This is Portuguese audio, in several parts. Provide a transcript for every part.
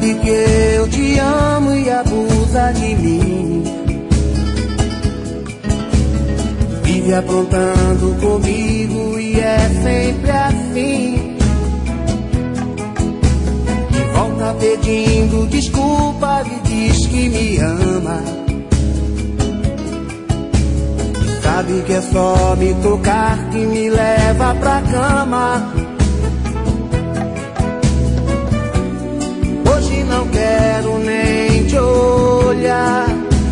sabe que eu te amo e abusa de mim. Vive aprontando comigo e é sempre assim. E volta pedindo desculpas e diz que me ama. Sabe que é só me tocar que me leva pra cama. Hoje não quero nem te olhar.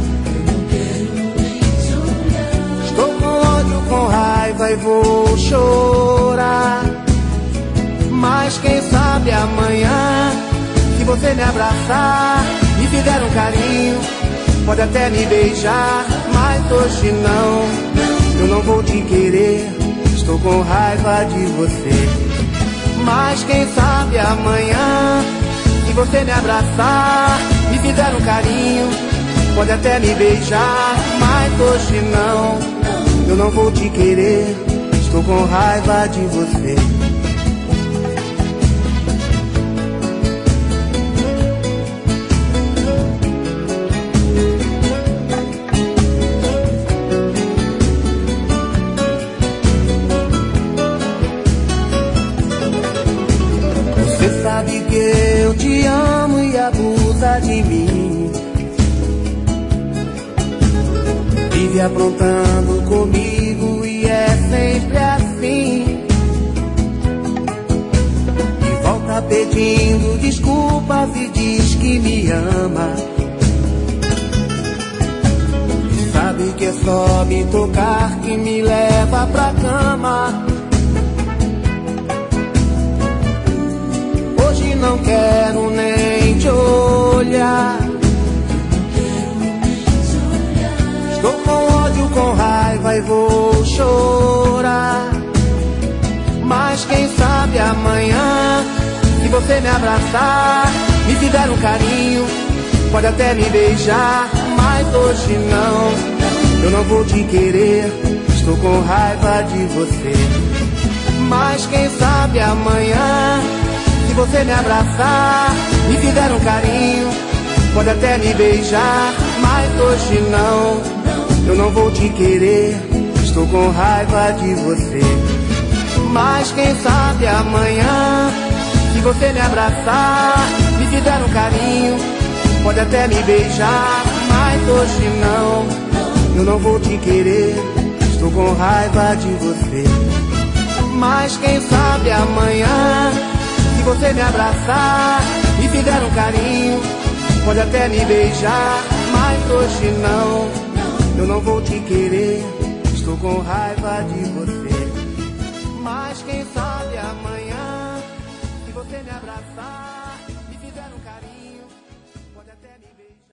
Estou com ódio, com raiva e vou chorar. Mas quem sabe amanhã, se você me abraçar, me fizer um carinho, pode até me beijar. Mas hoje não, eu não vou te querer. Estou com raiva de você. Mas quem sabe amanhã, se você me abraçar, me fizer um carinho, pode até me beijar. Mas hoje não, eu não vou te querer. Estou com raiva de você. Você sabe que eu te amo e abusa de mim. Vive aprontando comigo e é sempre assim. E volta pedindo desculpas e diz que me ama. E sabe que é só me tocar que me leva pra cama. Hoje não quero nem te olhar. Estou com ódio, com raiva e vou chorar. Mas quem sabe amanhã, se você me abraçar, me fizer um carinho, pode até me beijar. Mas hoje não, eu não vou te querer. Estou com raiva de você. Mas quem sabe amanhã, se você me abraçar, me fizer um carinho, pode até me beijar. Mas hoje não, eu não vou te querer. Estou com raiva de você. Mas quem sabe amanhã, se você me abraçar, me fizer um carinho, pode até me beijar. Mas hoje não, eu não vou te querer. Estou com raiva de você. Mas quem sabe amanhã, se você me abraçar, me fizer um carinho, pode até me beijar. Mas hoje não, eu não vou te querer. Estou com raiva de você. Mas quem sabe amanhã, se você me abraçar.